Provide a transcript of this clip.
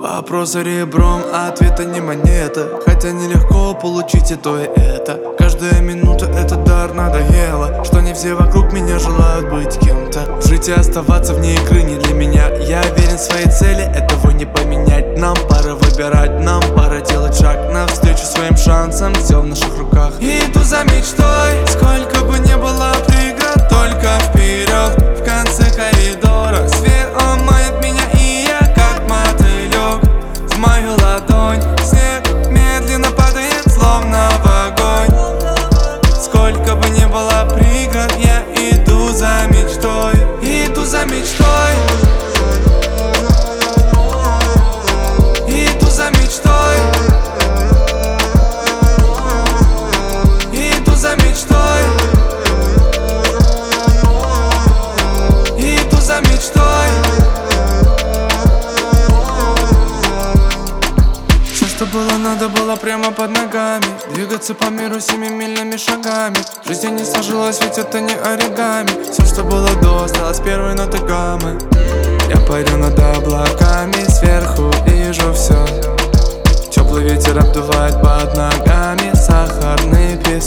Вопросы ребром, а ответа не монета. Хотя нелегко получить и то, и это. Каждая минута это дар, надоело, что не все вокруг меня желают быть кем-то. Жить и оставаться вне игры не для меня. Я верен в своей цели, этого не поменять. Нам пора выбирать, нам пора делать шаг навстречу своим шансам, все в наших руках. Иду за мечтой, сколько бы ни было преград, только вперед, в конце коридора свет омоет меня, и я как мотылек в мою ладонь. Снег медленно падает, словно в огонь. Сколько бы ни было преград, я иду за мечтой. Иду за мечтой. Иду за мечтой. Иду за мечтой. Иду за мечтой. Все, что было, надо было прямо под ногами. Двигаться по миру семимильными шагами. Жизнь не сложилась, ведь это не оригами. Все, что было до, осталось первой ноты гаммы. Я парю над облаками, сверху вижу все. Теплый ветер обдувает под ногами, сахарный песок.